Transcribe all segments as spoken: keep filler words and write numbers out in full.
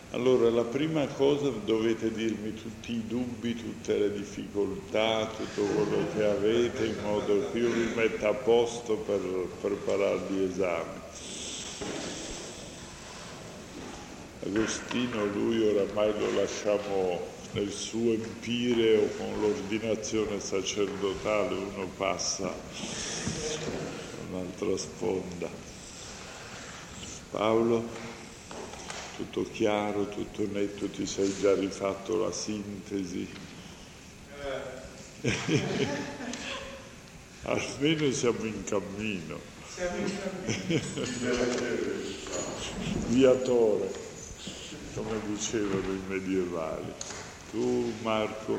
Allora, la prima cosa dovete dirmi tutti i dubbi, tutte le difficoltà, tutto quello che avete, in modo che io vi metta a posto per preparare gli esami. Agostino, lui oramai lo lasciamo nel suo empireo, con l'ordinazione sacerdotale uno passa a un'altra sponda. Paolo? Tutto chiaro, tutto netto, ti sei già rifatto la sintesi? Almeno siamo in cammino. Siamo in cammino. Viatore, come dicevano i medievali. Tu, Marco?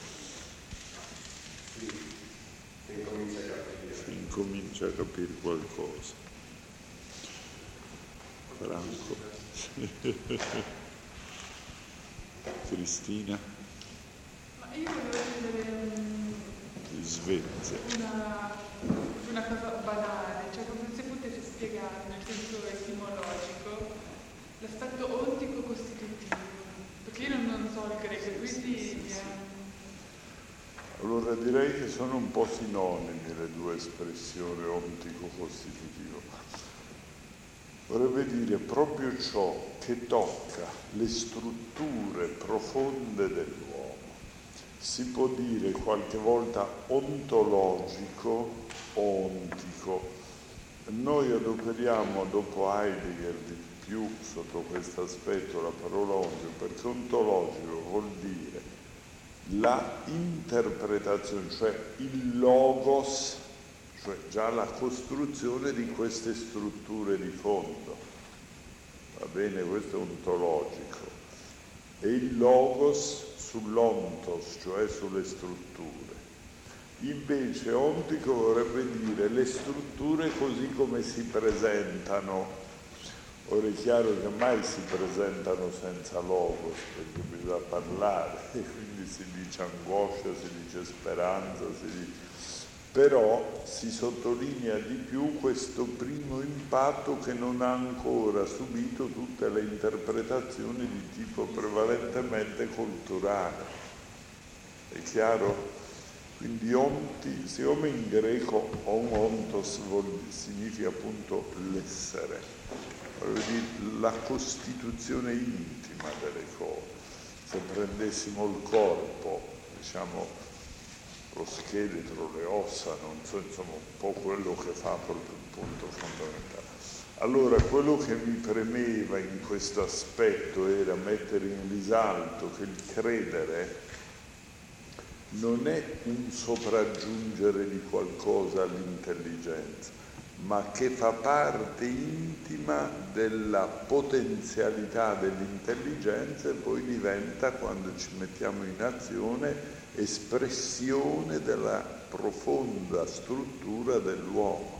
Sì, si incomincia a capire. Si incomincia a capire qualcosa. Franco? Cristina? Ma io volevo chiedere Di Svezia. una, una cosa banale, cioè come se potesse spiegare nel senso etimologico l'aspetto ontico-costitutivo, perché io non, non so il greco, quindi mi è... Allora direi che sono un po' sinonimi le due espressioni ontico-costitutivo. Vorrebbe dire proprio ciò che tocca le strutture profonde dell'uomo. Si può dire qualche volta ontologico o ontico. Noi adoperiamo dopo Heidegger di più sotto questo aspetto la parola ontico, perché ontologico vuol dire la interpretazione, cioè il logos, cioè già la costruzione di queste strutture di fondo. Va bene, questo è ontologico. E il logos sull'ontos, cioè sulle strutture. Invece ontico vorrebbe dire le strutture così come si presentano. Ora è chiaro che mai si presentano senza logos, perché bisogna parlare, e quindi si dice angoscia, si dice speranza, si dice... Però si sottolinea di più questo primo impatto che non ha ancora subito tutte le interpretazioni di tipo prevalentemente culturale. È chiaro? Quindi onti, siccome in greco ontos significa appunto l'essere, vuol dire la costituzione intima delle cose. Se prendessimo il corpo, diciamo, lo scheletro, le ossa, non so, insomma, un po' quello che fa proprio il punto fondamentale. Allora, quello che mi premeva in questo aspetto era mettere in risalto che il credere non è un sopraggiungere di qualcosa all'intelligenza, ma che fa parte intima della potenzialità dell'intelligenza e poi diventa, quando ci mettiamo in azione, espressione della profonda struttura dell'uomo.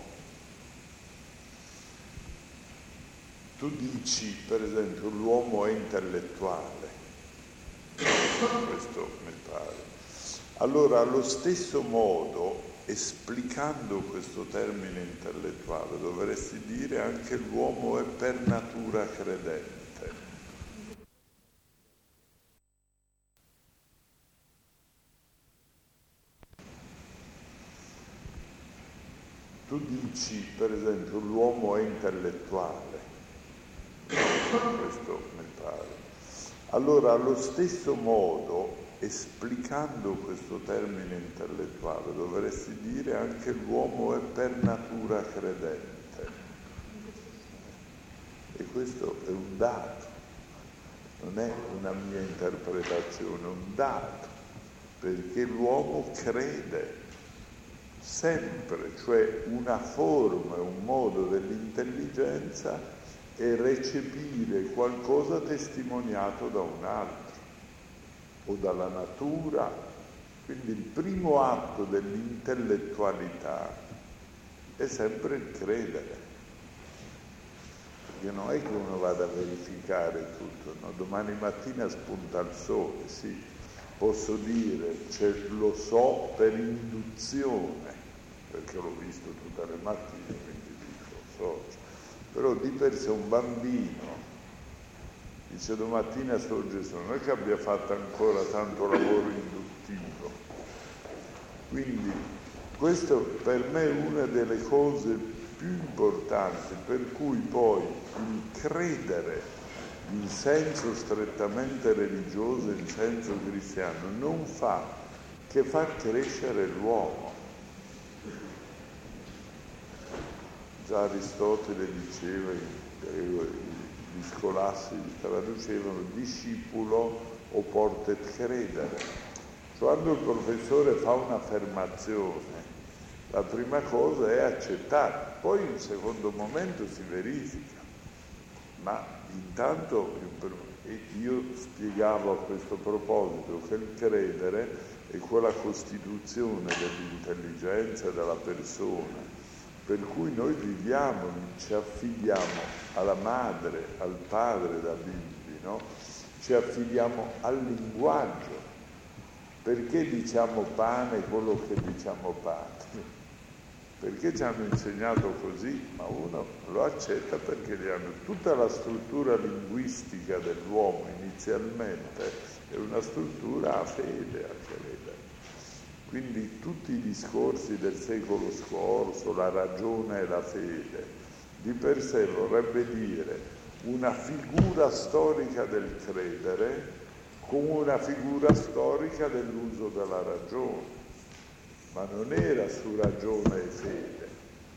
Tu dici, per esempio, l'uomo è intellettuale, questo mi pare. Allora, allo stesso modo, esplicando questo termine intellettuale, dovresti dire anche l'uomo è per natura credente. Tu dici, per esempio, l'uomo è intellettuale, questo mi pare. Allora, allo stesso modo, esplicando questo termine intellettuale, dovresti dire anche l'uomo è per natura credente. E questo è un dato, non è una mia interpretazione, è un dato, perché l'uomo crede sempre, cioè una forma, un modo dell'intelligenza è recepire qualcosa testimoniato da un altro o dalla natura. Quindi il primo atto dell'intellettualità è sempre il credere, perché non è che uno vada a verificare tutto, no? Domani mattina spunta il sole, sì, posso dire, cioè, lo so per induzione, perché l'ho visto tutte le mattine, quindi dico, so. Però di per sé un bambino Dice domattina sto Gesù, non è che abbia fatto ancora tanto lavoro induttivo. Quindi questo per me è una delle cose più importanti, per cui poi il credere in senso strettamente religioso, in senso cristiano, non fa che far crescere l'uomo. Già Aristotele diceva, gli scolastici traducevano discepolo o portet credere. Quando il professore fa un'affermazione, la prima cosa è accettare, poi in secondo momento si verifica. Ma intanto io spiegavo a questo proposito che il credere è quella costituzione dell'intelligenza della persona, per cui noi viviamo, ci affidiamo alla madre, al padre da bimbi, no? Ci affidiamo al linguaggio. Perché diciamo pane quello che diciamo pane? Perché ci hanno insegnato così, ma uno lo accetta perché gli hanno tutta la struttura linguistica dell'uomo inizialmente è una struttura a fede, a credere. Quindi tutti i discorsi del secolo scorso, la ragione e la fede, di per sé vorrebbe dire una figura storica del credere come una figura storica dell'uso della ragione, ma non era su ragione e fede.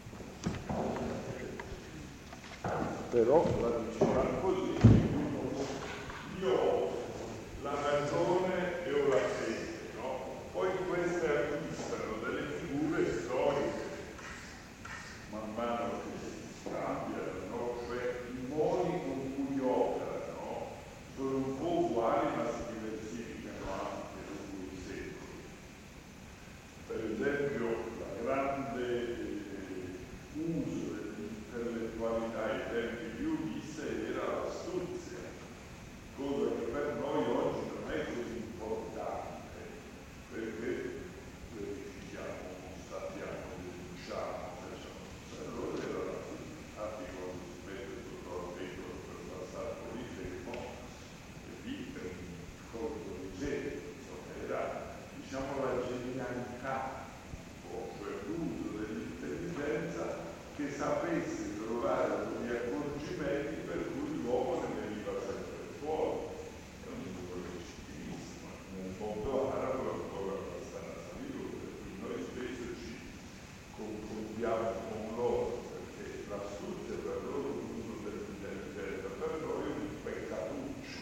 Però la diceva così, io ho la ragione e ho la fede, no? Poi queste acquistano delle figure storiche, man mano che si cambiano, no? Cioè i modi con cui operano sono un po' uguali, ma si diversificano anche lungo i secoli. Per esempio, la grande eh, uso dell'intellettualità ai tempi di Ulisse era l'astuzia, cosa che per noi oggi non è così importante, perché verifichiamo, constatiamo, denunciamo, per loro era l'astuzia. Infatti quando si mette sotto la pecora per passare fuori fermo, e lì è un corpo di genere, insomma, era diciamo la genialità, cioè l'uso dell'intelligenza che sapesse trovare degli accorgimenti per cui l'uomo ne veniva sempre fuori. È un uso legittimissimo. Nel mondo arabo è ancora abbastanza vivo, per cui noi spesso ci confondiamo con loro, perché l'astuzia per loro è un uso dell'intelligenza, per noi è un peccatuccio.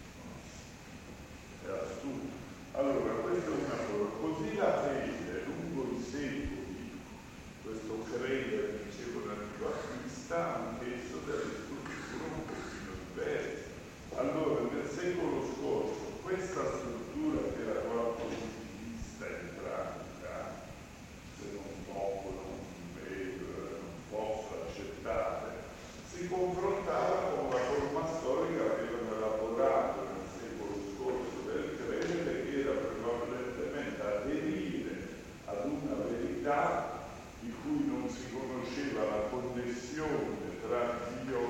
È astuto. Allora, questa è una cosa. Così la fede, lungo i secoli, questo credere, dicevo, nell'antico acquista anch'esso delle strutture un pochino diverse. Allora, nel secolo scorso, questa struttura che era quella positivista entratica, se non poco, non vedo, non posso accettare, si confrontava con la forma storica che avevano elaborato nel secolo scorso del credere, che era prevalentemente aderire ad una verità di cui non si conosceva la connessione tra Dio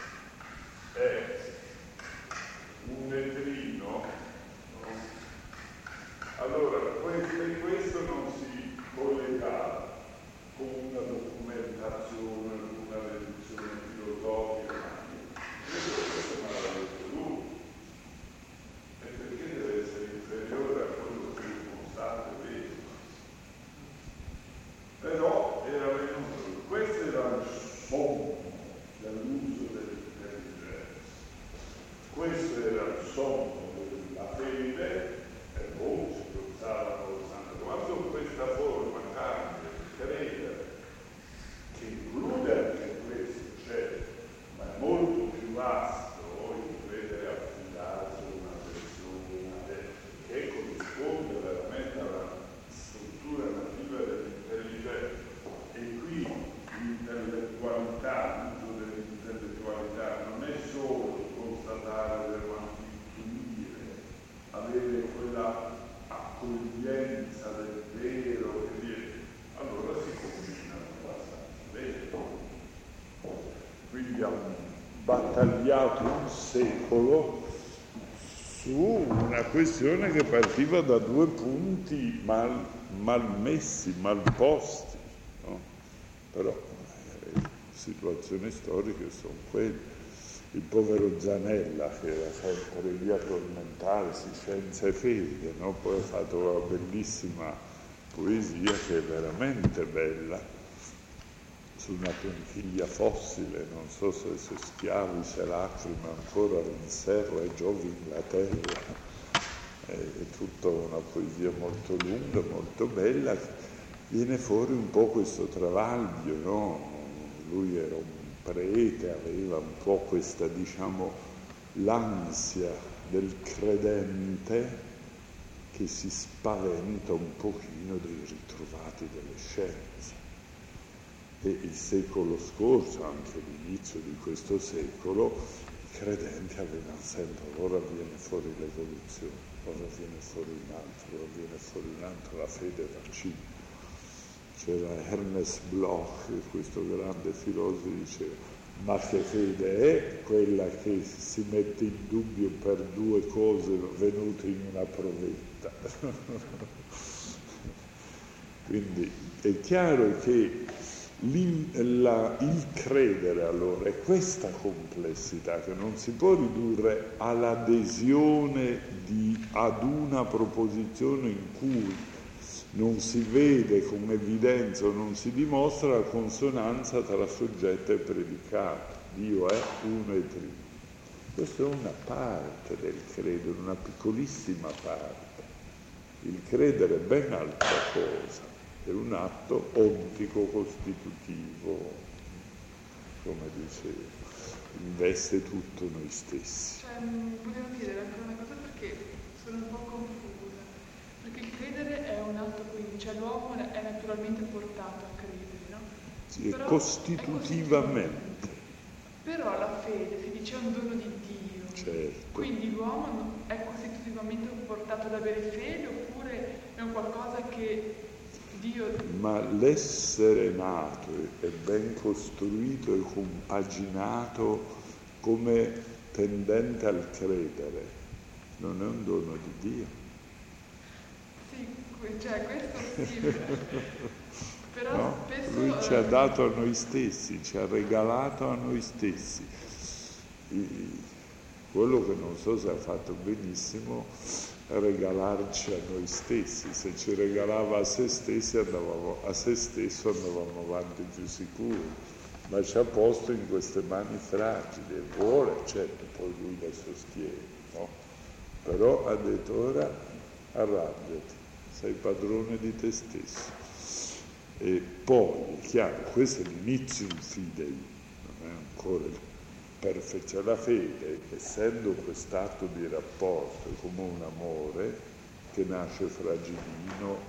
e un netrino, no? Allora, questo, e questo non si collegava con una documentazione, con una deduzione filosofica. Questo me l'ha detto lui. E perché deve essere inferiore a quello che il costante vede? Però era venuto, questo era il sommo dell'uso dell'intelligenza, questo era il sommo della fede, e poi si pensavano quando questa forma cambia, credere, che include anche questo, cioè, ma è molto più vasto, il credere affidarsi a una persona che corrisponde veramente alla struttura nativa dell'intelligenza. E qui l'intellettualità, l'uso dell'intellettualità non è solo constatare ma intuire, avere quella accoglienza del vero che viene, allora si combinano abbastanza bene. Quindi battagliato un secolo su una questione che partiva da due punti mal, mal messi, mal posti, no? Però le situazioni storiche sono quelle. Il povero Zanella, che era sempre lì a tormentarsi, scienza e fede, no? Poi ha fatto una bellissima poesia che è veramente bella, su una conchiglia fossile, non so se se schiavi, se lacrime ancora rinserra e Giove Inghilterra. È, è tutta una poesia molto lunga, molto bella. Viene fuori un po' questo travaglio, no? Lui era un prete, aveva un po' questa, diciamo, l'ansia del credente che si spaventa un pochino dei ritrovati delle scienze. E il secolo scorso, anche l'inizio di questo secolo, i credenti avevano sempre, ora viene fuori l'evoluzione, ora viene fuori un altro, ora viene fuori un altro, la fede vaccina. C'era Ernest Bloch, questo grande filosofo, diceva: ma che fede è quella che si mette in dubbio per due cose venute in una provetta? Quindi è chiaro che la, il credere allora è questa complessità che non si può ridurre all'adesione di, ad una proposizione in cui non si vede con evidenza o non si dimostra la consonanza tra soggetto e predicato. Dio è uno e trino. Questa è una parte del credere, una piccolissima parte. Il credere è ben altra cosa, è un atto ontico costitutivo, come dicevo, investe tutto noi stessi. Cioè, volevo chiedere anche una cosa perché sono un po' confusa. Perché il credere è un atto, quindi, cioè l'uomo è naturalmente portato a credere, no? Sì, Però costitutivamente. è Però la fede, si dice, è un dono di Dio. Certo. Quindi l'uomo è costitutivamente portato ad avere fede oppure è un qualcosa che Dio... Ma l'essere nato è ben costruito e compaginato come tendente al credere, non è un dono di Dio. Sì, cioè questo sì, però No? spesso... Lui ci ha dato a noi stessi, ci ha regalato a noi stessi. Quello che non so se ha fatto benissimo è regalarci a noi stessi. Se ci regalava a se stessi andavamo, a se stesso andavamo avanti più sicuri, ma ci ha posto in queste mani fragili e vuole, certo, poi lui le sostiene, no? Però ha detto: ora arrangiati, sei padrone di te stesso. E poi, è chiaro, questo è l'inizio in fidei, non è ancora il perfezione. La fede, essendo quest'atto di rapporto, è come un amore che nasce fragilino,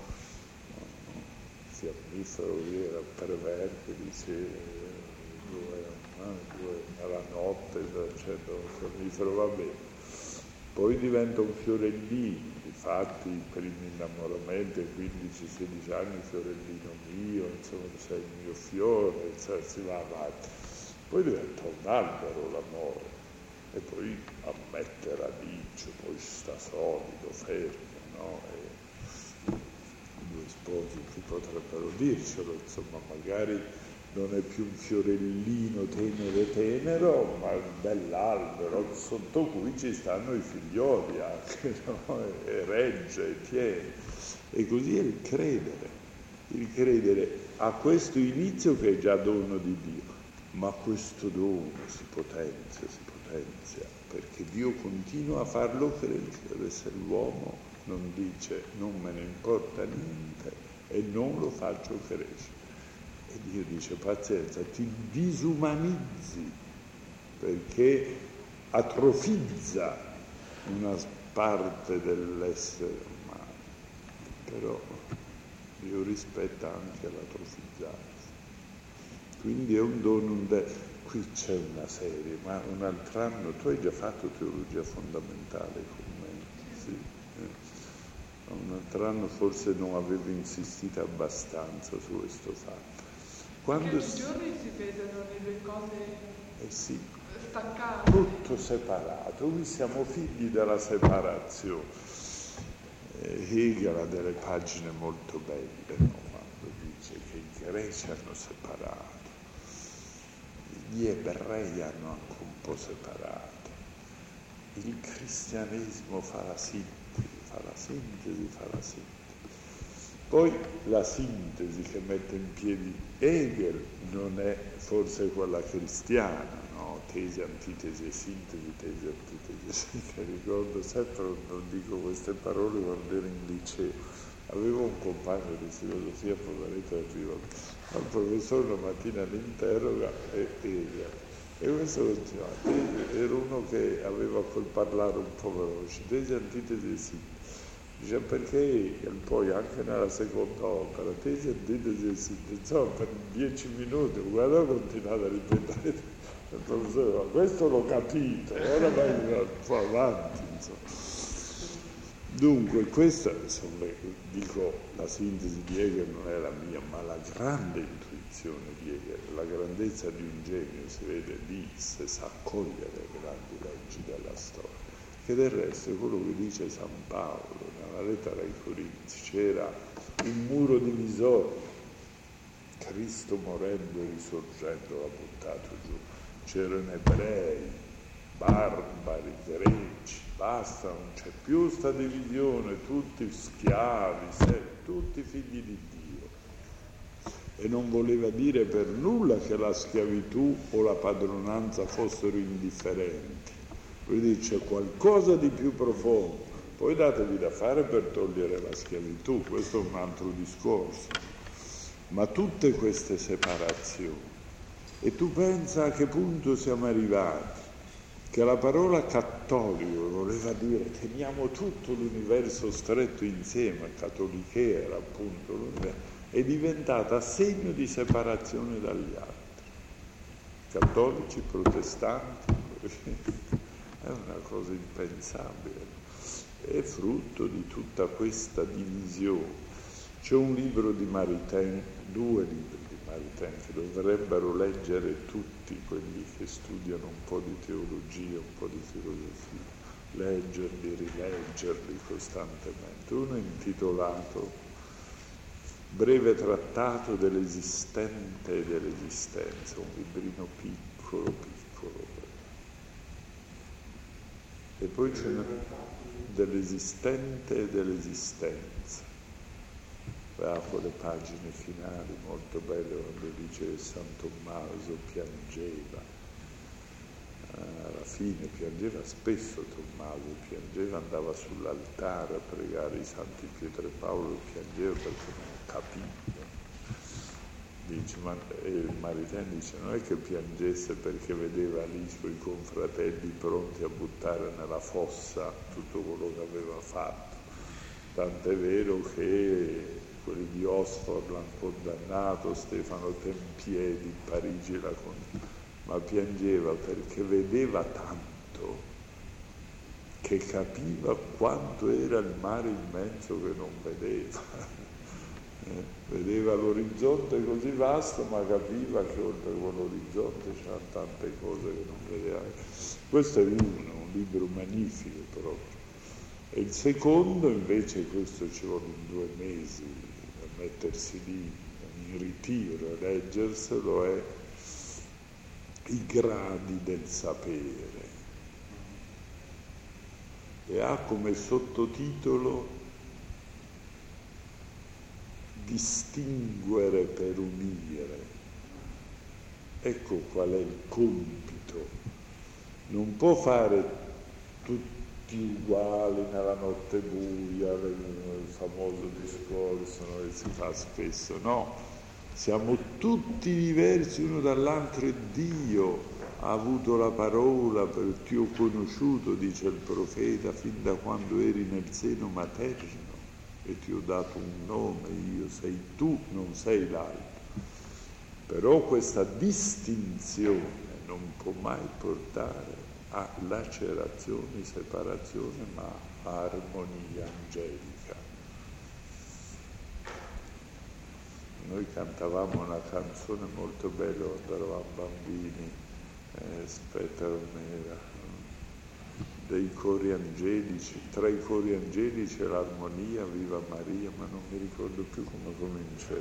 fiammifero, era perverte, dice due, due alla notte, eccetera, fiammifero, va bene. Poi diventa un fiorellino, infatti i primi innamoramenti, quindici sedici anni, fiorellino mio, insomma sei il mio fiore, cioè, si va avanti. Poi diventa un albero l'amore, e poi ammette radice, poi sta solido, fermo, no? E due sposi che potrebbero dircelo, insomma, magari non è più un fiorellino tenero tenero, ma un bell'albero sotto cui ci stanno i figlioli anche, no? E regge e tiene. E così è il credere. Il credere ha questo inizio che è già dono di Dio, ma questo dono si potenzia, si potenzia, perché Dio continua a farlo crescere se l'uomo non dice non me ne importa niente e non lo faccio crescere. E Dio dice: pazienza, ti disumanizzi perché atrofizza una parte dell'essere umano, però Dio rispetta anche l'atrofizzarsi. Quindi è un dono, un de... qui c'è una serie, ma un altro anno, tu hai già fatto teologia fondamentale con me, sì. Eh. Un altro anno forse non avevo insistito abbastanza su questo fatto. Quando Perché ogni giorno si vedono le due cose. Eh sì, staccato. Tutto separato, noi siamo figli della separazione. Hegel ha delle pagine molto belle, no? Quando dice che i greci hanno separato, gli ebrei hanno anche un po' separato, il cristianesimo fa la sintesi, fa la sintesi, fa la sintesi. Poi la sintesi che mette in piedi Hegel non è forse quella cristiana, no? Tesi, antitesi e sintesi, tesi, antitesi e sintesi. Ricordo sempre, non dico queste parole, quando ero in liceo. Avevo un compagno di filosofia, poveretto, arriva, il professore una mattina mi interroga e Hegel. E questo lo diceva, era uno che aveva quel parlare un po' veloce, tesi, antitesi e sintesi. Dice perché Hegel poi anche nella seconda opera, tesi, antitesi e sintesi, insomma per dieci minuti, guarda, ho continuato a ripetere il professore, ma questo l'ho capito, ora vai un po' avanti, insomma. Dunque, questa, insomma, dico, la sintesi di Hegel non è la mia, ma la grande intuizione di Hegel, la grandezza di un genio si vede lì, se sa cogliere le grandi leggi della storia, che del resto è quello che dice San Paolo nella lettera ai Corinzi, c'era un muro divisorio, Cristo morendo e risorgendo l'ha buttato giù, c'erano ebrei, barbari, greci, basta, non c'è più sta divisione, tutti schiavi, tutti figli di Dio. E non voleva dire per nulla che la schiavitù o la padronanza fossero indifferenti. Lui dice qualcosa di più profondo, poi datevi da fare per togliere la schiavitù, questo è un altro discorso. Ma tutte queste separazioni, e tu pensa a che punto siamo arrivati, che la parola cattolico voleva dire teniamo tutto l'universo stretto insieme, cattoliche era appunto l'universo, è diventata segno di separazione dagli altri, cattolici, protestanti, è una cosa impensabile, è frutto di tutta questa divisione. C'è un libro di Maritain, due libri di Maritain che dovrebbero leggere tutti quelli che studiano un po' di teologia, un po' di filosofia, leggerli, rileggerli costantemente. Uno è intitolato Breve trattato dell'esistente e dell'esistenza, un librino piccolo, piccolo. E poi c'è una dell'esistente e dell'esistenza. Ha quelle pagine finali molto belle quando dice San Tommaso piangeva, alla fine piangeva spesso Tommaso, piangeva, andava sull'altare a pregare i santi Pietro e Paolo e piangeva perché non capiva. Dice, ma e Maritain dice non è che piangesse perché vedeva lì i suoi confratelli pronti a buttare nella fossa tutto quello che aveva fatto, tant'è vero che quelli di Oxford l'hanno condannato, Stefano Tempier di Parigi la condannato, ma piangeva perché vedeva tanto che capiva quanto era il mare immenso che non vedeva. Eh, vedeva l'orizzonte così vasto, ma capiva che oltre quell'orizzonte c'erano tante cose che non vedeva. Questo è uno, un libro magnifico proprio. E il secondo invece, questo ci vuole due mesi a mettersi lì in ritiro a leggerselo, è I gradi del sapere, e ha come sottotitolo Distinguere per unire. Ecco qual è il compito. Non può fare tutti uguali nella notte buia, il famoso discorso che si fa spesso, no. Siamo tutti diversi uno dall'altro e Dio ha avuto la parola, per ti ho conosciuto, dice il profeta, fin da quando eri nel seno materno e ti ho dato un nome, io sei tu, non sei l'altro. Però questa distinzione non può mai portare a lacerazione, separazione, ma a armonia angelica. Noi cantavamo una canzone molto bella quando eravamo bambini, eh, aspetta, com'era? Dei cori angelici, tra i cori angelici e l'armonia, Viva Maria, ma non mi ricordo più come comincia.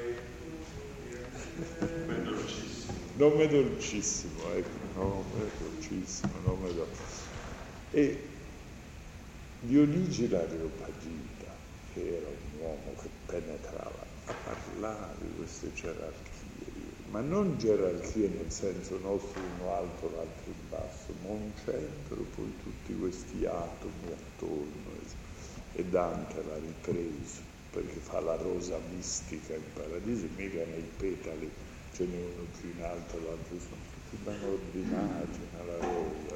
Nome dolcissimo. Nome dolcissimo, ecco, nome dolcissimo, nome dolcissimo. E Dionigi l'Areopagita, che era un uomo che penetrava a parlare di queste gerarchie, ma non gerarchie nel senso nostro, uno alto, l'altro in basso, ma un centro, poi tutti questi atomi attorno. E Dante l'ha ripreso, perché fa la rosa mistica in paradiso, mica nei petali ce n'è uno più in alto, l'altro sono tutti ben ordinati nella rosa.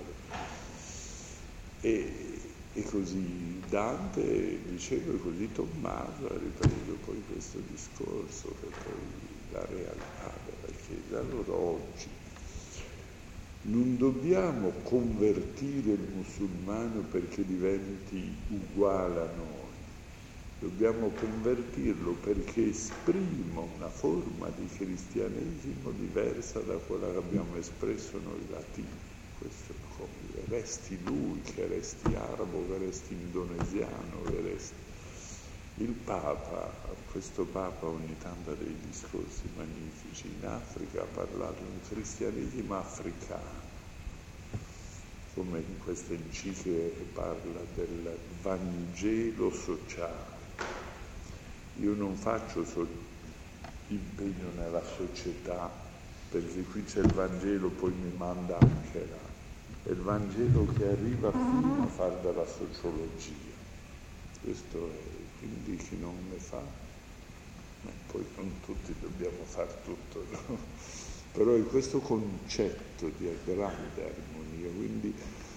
E, e così Dante diceva, e così Tommaso ha ripreso poi questo discorso, che poi la realtà della Chiesa. Allora oggi non dobbiamo convertire il musulmano perché diventi uguale a noi, dobbiamo convertirlo perché esprima una forma di cristianesimo diversa da quella che abbiamo espresso noi latini. Questo è come resti lui, che resti arabo, che resti indonesiano, che resti... Il Papa, questo Papa ogni tanto ha dei discorsi magnifici. In Africa ha parlato di un cristianesimo africano, come in questa enciclica che parla del Vangelo sociale. Io non faccio so- impegno nella società, perché qui c'è il Vangelo, poi mi manda anche là. È il Vangelo che arriva fino a fare della sociologia. Questo è, quindi chi non ne fa, ma poi non tutti dobbiamo fare tutto, no? Però è questo concetto di grande armonia, quindi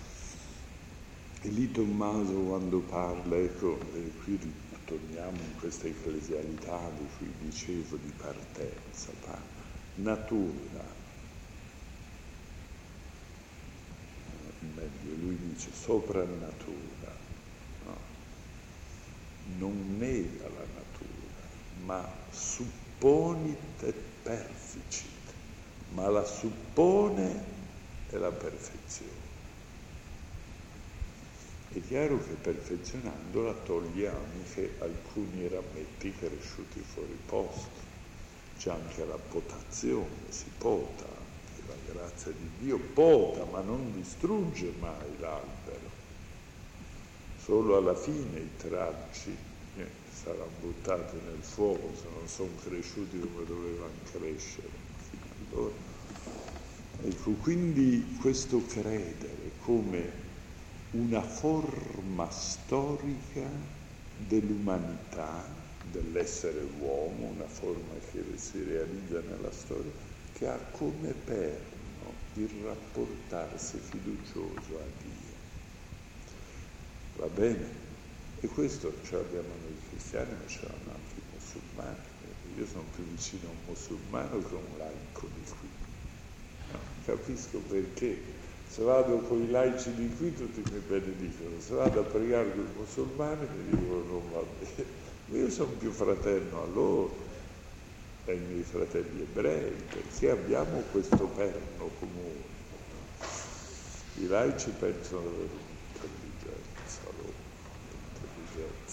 e lì Tommaso quando parla, ecco, e qui torniamo in questa ecclesialità di cui dicevo di partenza, parla, natura, meglio, lui dice soprannatura, no? Non nega la natura, ma supponit et perficit, ma la suppone è la perfezione. È chiaro che perfezionandola toglie anche alcuni rametti cresciuti fuori posto, c'è anche la potazione, si pota, anche la grazia di Dio pota, ma non distrugge mai l'albero. Solo alla fine i tralci eh, saranno buttati nel fuoco se non sono cresciuti come dovevano crescere. Allora, ecco, quindi questo credere come una forma storica dell'umanità, dell'essere uomo, una forma che si realizza nella storia, che ha come perno il rapportarsi fiducioso a Dio. Va bene? E questo ce l'abbiamo noi cristiani, ma ce l'hanno anche i musulmani. Io sono più vicino a un musulmano che a un laico di qui. No, capisco perché. Se vado con i laici di qui tutti mi benedicono, se vado a pregare con i musulmani mi dicono non va bene. Io sono più fraterno a loro, ai miei fratelli ebrei, perché abbiamo questo perno comune. I laici pensano all'intelligenza, loro, l'intelligenza.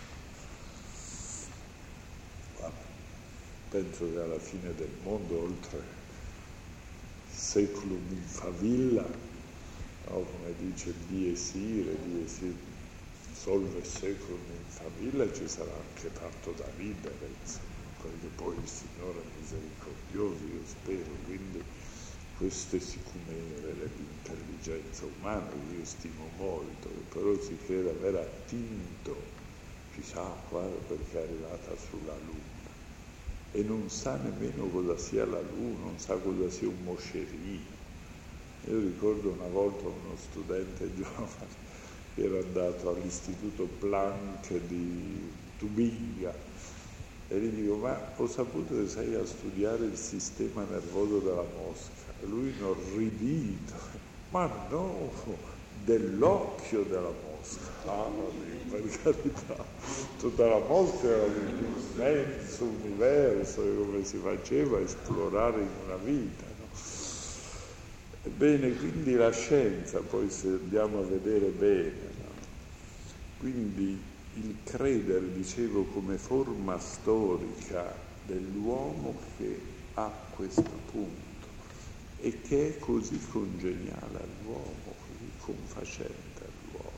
Vabbè. Penso che alla fine del mondo, oltre seculum in favilla, no? Come dice Dies Irae, Dies Irae, solve seculum in favilla, ci sarà anche tanto da ridere, insomma, perché poi il Signore è misericordioso, io spero, quindi queste sicumere dell'intelligenza umana che io stimo molto, che però si crede aver attinto chissà qua perché è arrivata sulla Luna. E non sa nemmeno cosa sia la Luna, non sa cosa sia un moscerino. Io ricordo una volta uno studente giovane che era andato all'istituto Planck di Tubinga e gli dico, ma ho saputo che sei a studiare il sistema nervoso della mosca? E lui inorridito, ma no, dell'occhio della mosca. Ah, per carità, tutta la mosca era un immenso universo, come si faceva a esplorare in una vita, no? Bene, quindi la scienza, poi se andiamo a vedere bene, no? Quindi il credere, dicevo, come forma storica dell'uomo che ha questo punto e che è così congeniale all'uomo, così confacente all'uomo.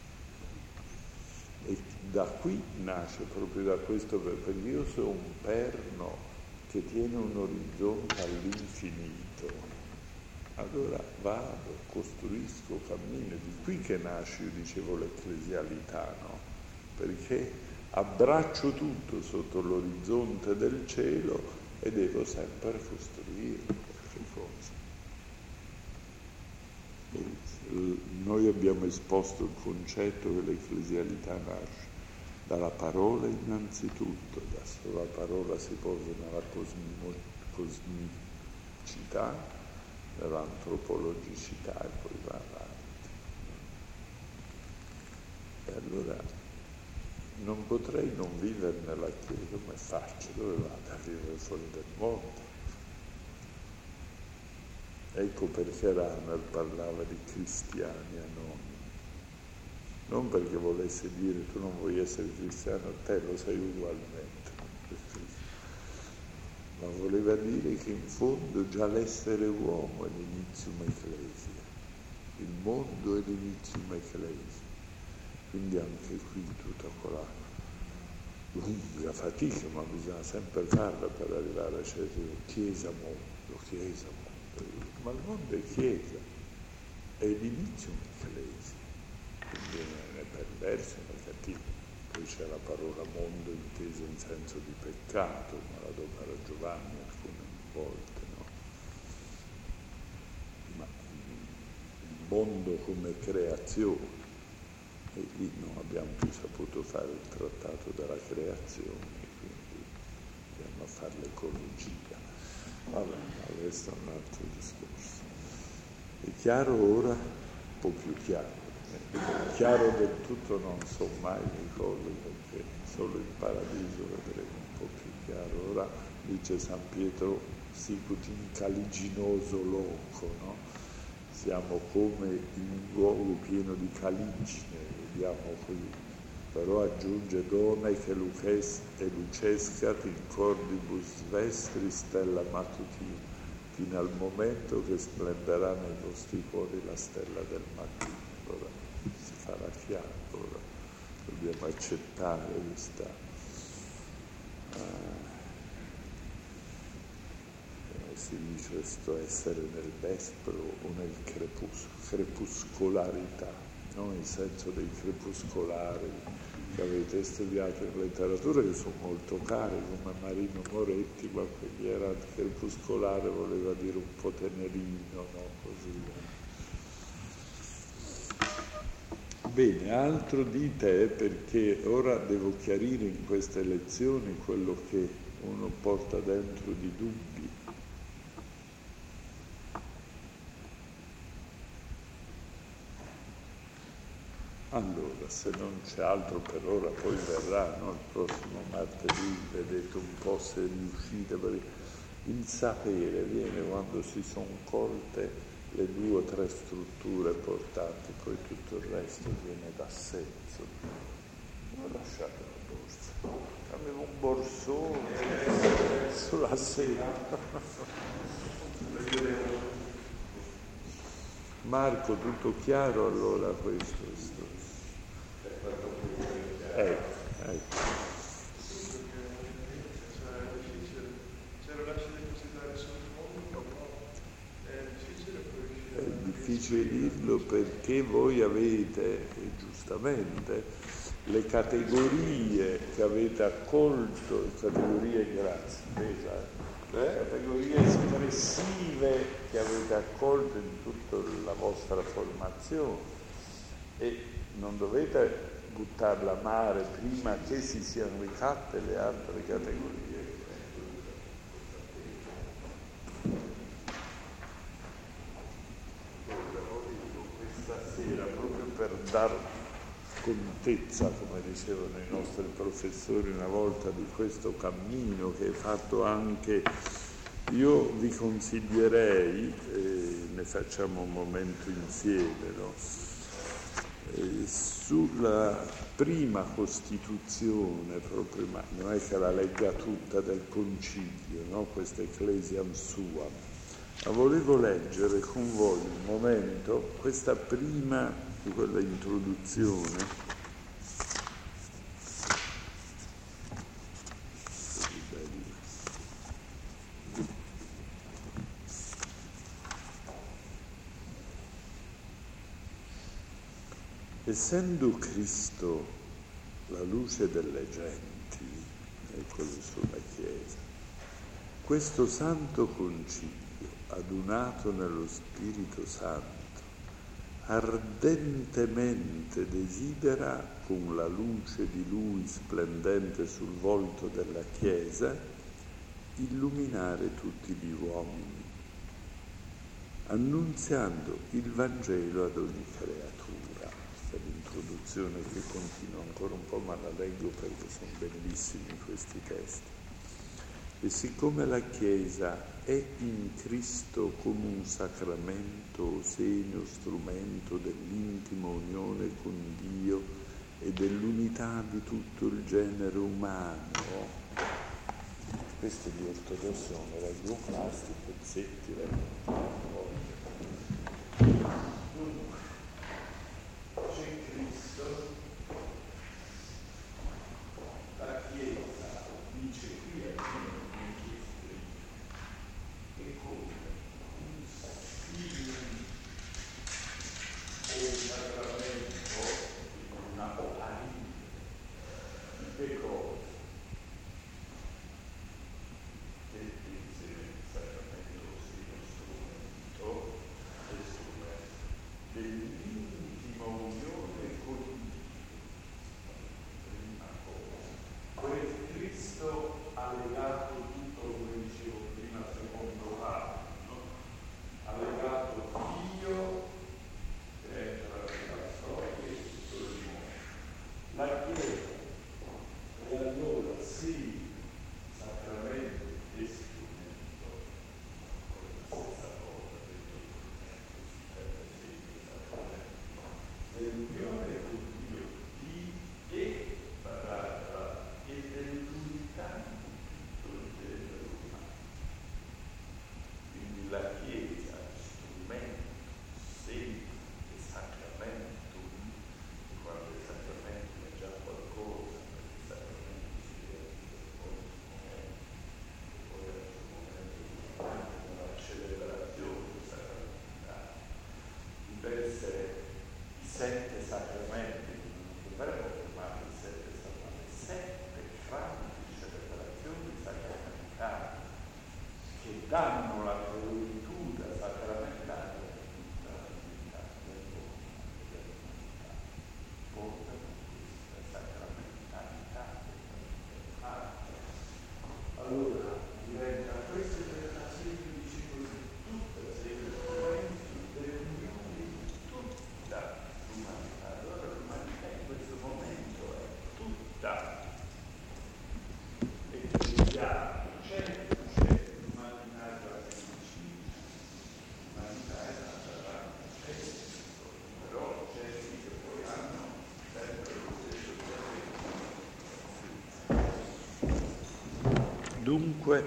E da qui nasce proprio da questo, perché io sono un perno che tiene un orizzonte all'infinito. Allora vado, costruisco, cammino, di qui che nasce, io dicevo, l'ecclesialità, no? Perché abbraccio tutto sotto l'orizzonte del cielo e devo sempre costruire qualche cosa. E noi abbiamo esposto il concetto che l'ecclesialità nasce dalla parola innanzitutto, da sola parola si posa nella cosmo, cosmicità, nell'antropologicità e poi va avanti. E allora non potrei non vivere nella Chiesa, come faccio? Dove vado a vivere fuori dal mondo? Ecco perché Rahner parlava di cristiani anonimi. Non perché volesse dire tu non vuoi essere cristiano, te lo sei ugualmente. Ma voleva dire che in fondo già l'essere uomo è l'inizium ecclesia, il mondo è l'inizium ecclesia, quindi anche qui tutta quella lunga fatica, ma bisogna sempre farla per arrivare a cercare chiesa mondo, chiesa mondo, ma il mondo è chiesa, è l'inizium ecclesia, quindi non è perverso, non è cattivo. Poi c'è la parola mondo intesa in senso di peccato, ma la do per Giovanni alcune volte, no? Ma il mondo come creazione, e lì non abbiamo più saputo fare il trattato della creazione, quindi andiamo a fare l'ecologia. Vabbè, ma questo è un altro discorso. È chiaro ora? Un po' più chiaro. Chiaro del tutto non so mai le cose, perché solo in paradiso vedremo un po' più chiaro. Ora dice San Pietro, sicut in caliginoso loco, no? Siamo come in un luogo pieno di caligine, vediamo così. Però aggiunge done che luces e lucescat in cordibus vestri stella matutina, fino al momento che splenderà nei vostri cuori la stella del mattino. Allora si farà chiaro, ora dobbiamo accettare questa uh, si dice questo essere nel vespro o nel crepus, crepuscolarità, no? Il senso dei crepuscolari che avete studiato in letteratura, che sono molto cari, come Marino Moretti, ma quindi era crepuscolare, voleva dire un po' tenerino, no? Così. Bene, altro dite, perché ora devo chiarire in queste lezioni quello che uno porta dentro di dubbi. Allora, se non c'è altro per ora, poi verrà, no? Il prossimo martedì, vedete un po' se riuscite, perché il sapere viene quando si sono colte le due o tre strutture portanti, poi tutto il resto viene da senso. Non lasciate la borsa, avevo un borsone sulla sedia. Marco, tutto chiaro allora questo? Ecco, ecco. È difficile dirlo perché voi avete, e giustamente, le categorie che avete accolto, categorie, grazie, le categorie espressive che avete accolto in tutta la vostra formazione e non dovete buttarla a mare prima che si siano rifatte le altre categorie. Stasera, proprio per dar contezza, come dicevano i nostri professori una volta, di questo cammino che è fatto anche Io vi consiglierei, eh, ne facciamo un momento insieme, no? eh, sulla prima Costituzione, proprio, ma non è che la legga tutta del Concilio, no? Questa Ecclesiam Suam, ma volevo leggere con voi un momento questa prima di quella introduzione. Essendo Cristo la luce delle genti, eccolo sulla Chiesa, questo Santo Concilio, adunato nello Spirito Santo, ardentemente desidera, con la luce di Lui splendente sul volto della Chiesa, illuminare tutti gli uomini, annunziando il Vangelo ad ogni creatura. L'introduzione che continua ancora un po', ma la leggo perché sono bellissimi questi testi. E siccome la Chiesa è in Cristo come un sacramento, segno, strumento dell'intima unione con Dio e dell'unità di tutto il genere umano, questi gli ortodossi sono radioclasti, pezzetti, danno la gloritura sacramentale tutta la divinità del mondo, dell'umanità, portano questa sacramentalità dell'umanità. Allora diventa queste presentazioni che dice così, tutte le strumenti dell'unione di tutta l'umanità. Allora l'umanità in questo momento è tutta ecclesiale, c'è Dunque,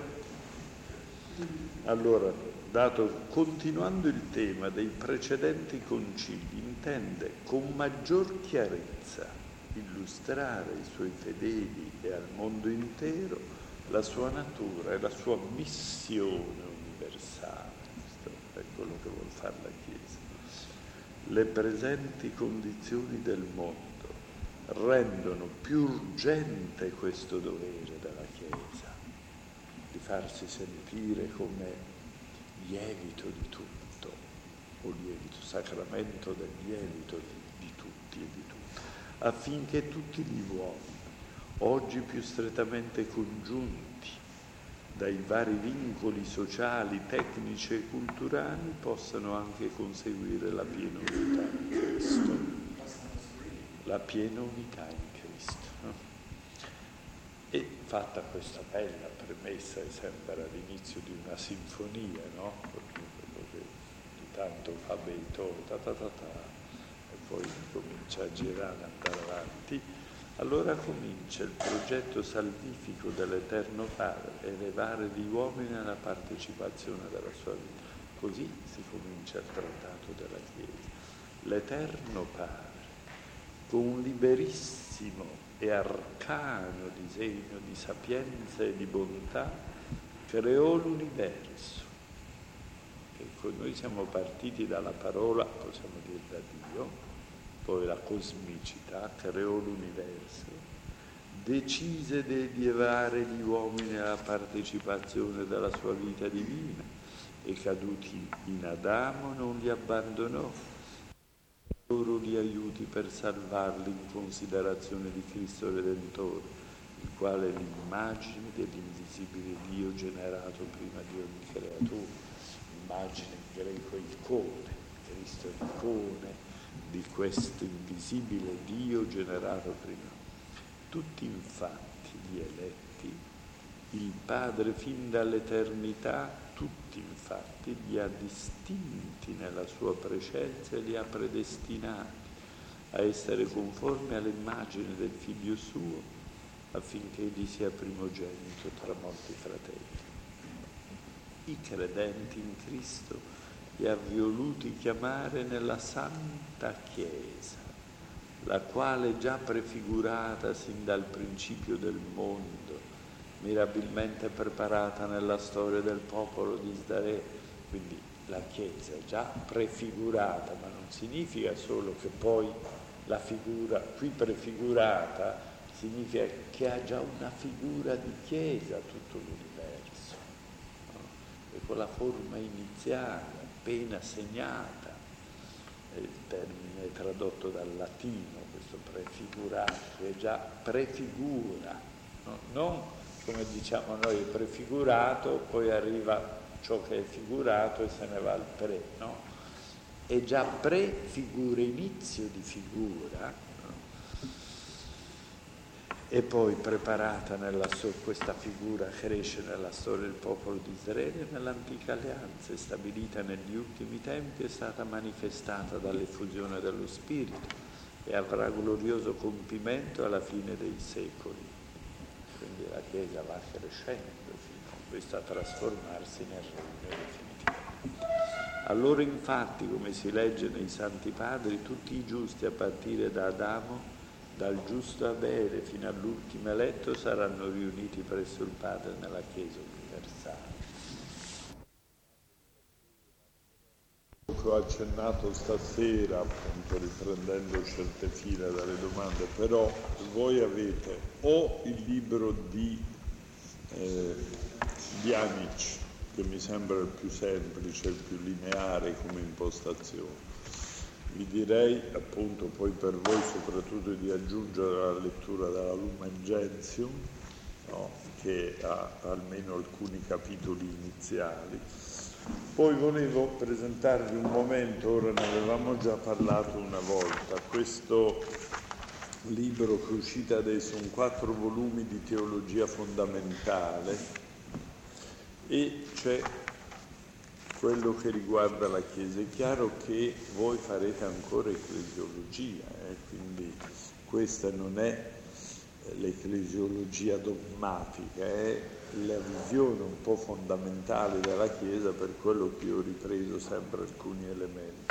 allora, dato, continuando il tema dei precedenti concili, intende con maggior chiarezza illustrare ai suoi fedeli e al mondo intero la sua natura e la sua missione universale. Questo è quello che vuol fare la Chiesa. Le presenti condizioni del mondo rendono più urgente questo dovere della Chiesa, di farsi sentire come lievito di tutto, o lievito, sacramento del lievito di, di tutti e di tutto, affinché tutti gli uomini, oggi più strettamente congiunti dai vari vincoli sociali, tecnici e culturali, possano anche conseguire la piena unità in Cristo. La piena unità in Cristo. No? E fatta questa bella premessa, e sembra l'inizio di una sinfonia, no? Quello che di tanto fa Beethoven, ta ta ta ta, e poi comincia a girare, andare avanti. Allora comincia il progetto salvifico dell'Eterno Padre, elevare gli uomini alla partecipazione della sua vita. Così si comincia il trattato della Chiesa. L'Eterno Padre, con un liberissimo e arcano disegno di sapienza e di bontà, creò l'universo. Ecco, noi siamo partiti dalla parola, possiamo dire da Dio, poi la cosmicità, creò l'universo, decise di elevare gli uomini alla partecipazione della sua vita divina e caduti in Adamo non li abbandonò, loro li aiuti per salvarli in considerazione di Cristo Redentore, il quale è l'immagine dell'invisibile Dio generato prima di ogni creatura. Immagine in greco icone, Cristo è l'icone di questo invisibile Dio generato prima. Tutti infatti gli eletti, il Padre fin dall'eternità, tutti infatti li ha distinti nella sua prescenza e li ha predestinati a essere conformi all'immagine del Figlio suo, affinché egli sia primogenito tra molti fratelli. I credenti in Cristo li ha voluti chiamare nella Santa Chiesa, la quale già prefigurata sin dal principio del mondo, mirabilmente preparata nella storia del popolo di Israele. Quindi la Chiesa è già prefigurata, ma non significa solo che poi la figura qui prefigurata significa che ha già una figura di Chiesa tutto l'universo, no? E con la forma iniziale, appena segnata, è il termine tradotto dal latino, questo prefigurato, che già prefigura, no? Non come diciamo noi prefigurato, poi arriva ciò che è figurato e se ne va al pre, no? È già prefigura, inizio di figura, no? E poi preparata nella sua, questa figura cresce nella storia del popolo di Israele, nell'antica alleanza, è stabilita negli ultimi tempi, è stata manifestata dall'effusione dello Spirito e avrà glorioso compimento alla fine dei secoli. Quindi la Chiesa va crescendo fino a questo trasformarsi nel regno definitivo. Allora infatti, come si legge nei Santi Padri, tutti i giusti a partire da Adamo, dal giusto Abele fino all'ultimo eletto, saranno riuniti presso il Padre nella Chiesa universale. Ho accennato stasera, appunto riprendendo certe file dalle domande, però voi avete o il libro di eh, Bianic, che mi sembra il più semplice, il più lineare come impostazione. Vi direi appunto poi per voi soprattutto di aggiungere la lettura della Lumen Gentium, no? Che ha almeno alcuni capitoli iniziali. Poi volevo presentarvi un momento, ora ne avevamo già parlato una volta, questo libro che è uscito adesso, un quattro volumi di teologia fondamentale, e c'è quello che riguarda la Chiesa. È chiaro che voi farete ancora ecclesiologia, eh? Quindi questa non è l'ecclesiologia dogmatica, è la visione un po' fondamentale della Chiesa, per quello che io ho ripreso sempre alcuni elementi.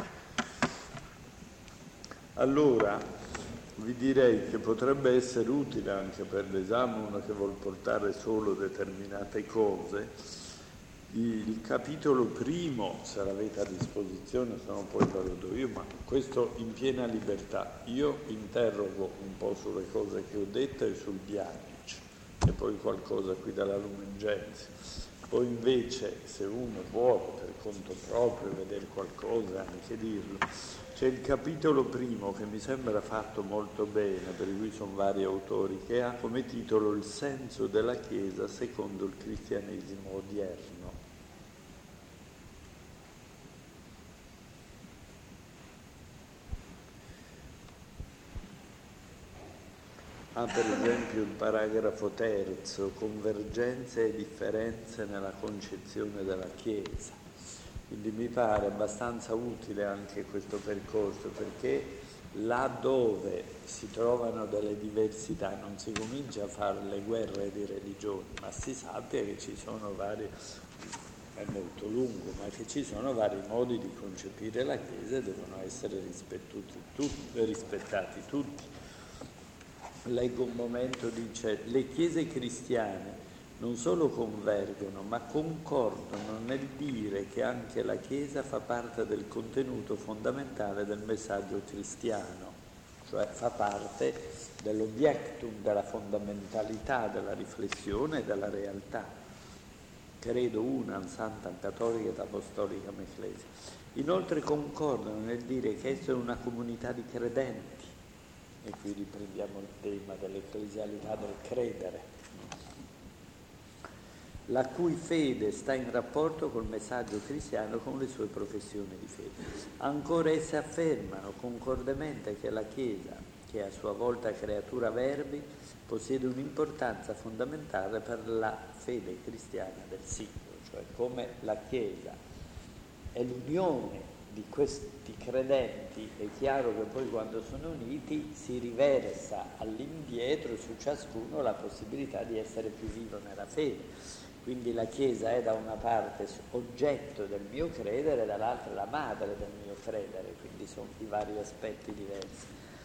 Allora, vi direi che potrebbe essere utile anche per l'esame, uno che vuol portare solo determinate cose, il capitolo primo, se l'avete a disposizione, se no poi ve lo do io, ma questo in piena libertà. Io interrogo un po' sulle cose che ho detto e sul Bianic, e poi qualcosa qui dalla Lumen Gentium. Poi invece, se uno vuole per conto proprio vedere qualcosa, anche dirlo. C'è il capitolo primo che mi sembra fatto molto bene, per cui sono vari autori, che ha come titolo Il senso della Chiesa secondo il cristianesimo odierno. Ah, per esempio il paragrafo terzo, convergenze e differenze nella concezione della Chiesa. Quindi mi pare abbastanza utile anche questo percorso, perché laddove si trovano delle diversità non si comincia a fare le guerre di religione, ma si sappia che ci sono vari, è molto lungo, ma che ci sono vari modi di concepire la Chiesa e devono essere rispettati tutti. rispettati tutti. Leggo un momento, dice: le chiese cristiane non solo convergono, ma concordano nel dire che anche la Chiesa fa parte del contenuto fondamentale del messaggio cristiano, cioè fa parte dell'objectum, della fondamentalità della riflessione e della realtà. Credo una, santa, cattolica ed apostolica Ecclesia. Inoltre concordano nel dire che essere una comunità di credenti, e qui riprendiamo il tema dell'ecclesialità del credere, la cui fede sta in rapporto col messaggio cristiano con le sue professioni di fede. Ancora esse affermano concordemente che la Chiesa, che è a sua volta creatura verbi, possiede un'importanza fondamentale per la fede cristiana del singolo, cioè come la Chiesa è l'unione di questi credenti, è chiaro che poi quando sono uniti si riversa all'indietro su ciascuno la possibilità di essere più vivo nella fede. Quindi la Chiesa è da una parte oggetto del mio credere, dall'altra la madre del mio credere, quindi sono di vari aspetti diversi.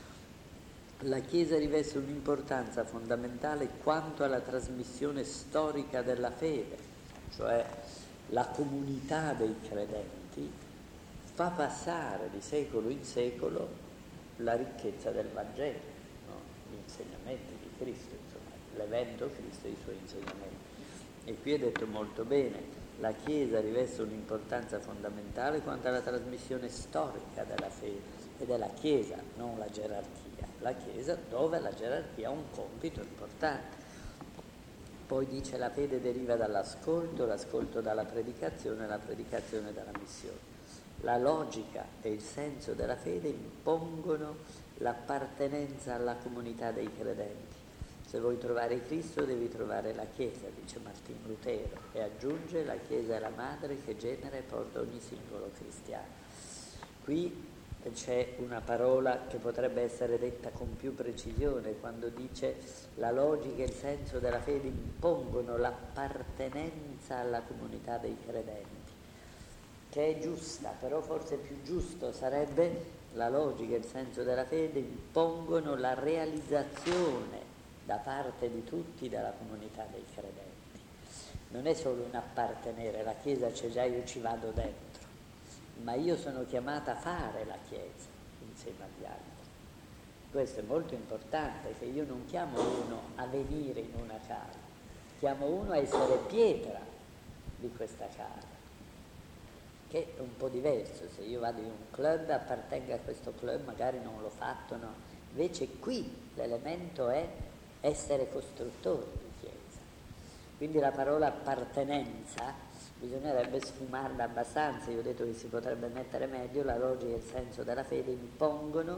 La Chiesa riveste un'importanza fondamentale quanto alla trasmissione storica della fede, cioè la comunità dei credenti fa passare di secolo in secolo la ricchezza del Vangelo, no? Gli insegnamenti di Cristo, insomma, l'evento Cristo e i suoi insegnamenti. E qui è detto molto bene, la Chiesa riveste un'importanza fondamentale quanto alla trasmissione storica della fede, ed è la Chiesa, non la gerarchia, la Chiesa dove la gerarchia ha un compito importante. Poi dice: la fede deriva dall'ascolto, l'ascolto dalla predicazione, la predicazione dalla missione. La logica e il senso della fede impongono l'appartenenza alla comunità dei credenti. Se vuoi trovare Cristo devi trovare la Chiesa, dice Martin Lutero, e aggiunge: la Chiesa è la madre che genera e porta ogni singolo cristiano. Qui c'è una parola che potrebbe essere detta con più precisione quando dice: la logica e il senso della fede impongono l'appartenenza alla comunità dei credenti, che è giusta, però forse più giusto sarebbe: la logica e il senso della fede impongono la realizzazione da parte di tutti della comunità dei credenti. Non è solo un appartenere, la Chiesa c'è già, io ci vado dentro, ma io sono chiamata a fare la Chiesa insieme agli altri. Questo è molto importante, che io non chiamo uno a venire in una casa, chiamo uno a essere pietra di questa casa, che è un po' diverso. Se io vado in un club, appartengo a questo club, magari non l'ho fatto, no. Invece qui l'elemento è essere costruttori di Chiesa. Quindi la parola appartenenza bisognerebbe sfumarla abbastanza. Io ho detto che si potrebbe mettere meglio: la logica e il senso della fede impongono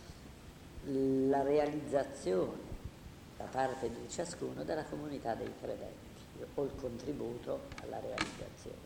la realizzazione da parte di ciascuno della comunità dei credenti, o il contributo alla realizzazione.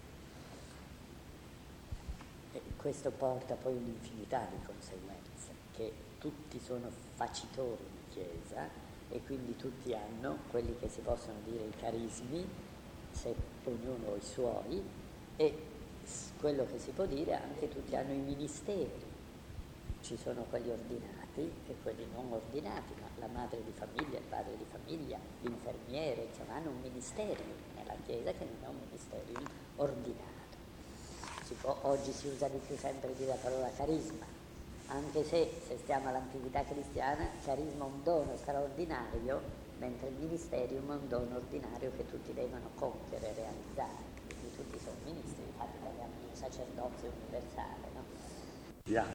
E questo porta poi un'infinità di conseguenze, che tutti sono facitori di Chiesa e quindi tutti hanno quelli che si possono dire i carismi, se ognuno ha i suoi, e quello che si può dire anche tutti hanno i ministeri. Ci sono quelli ordinati e quelli non ordinati, ma la madre di famiglia, il padre di famiglia, l'infermiere, insomma, hanno un ministero nella Chiesa che non è un ministero ordinato. Si può, oggi si usa di più sempre dire la parola carisma, anche se, se stiamo all'antichità cristiana, carisma è un dono straordinario, mentre il ministerium è un dono ordinario che tutti devono compiere e realizzare. Quindi tutti sono ministri, infatti parliamo di un sacerdozio universale, no? Yeah.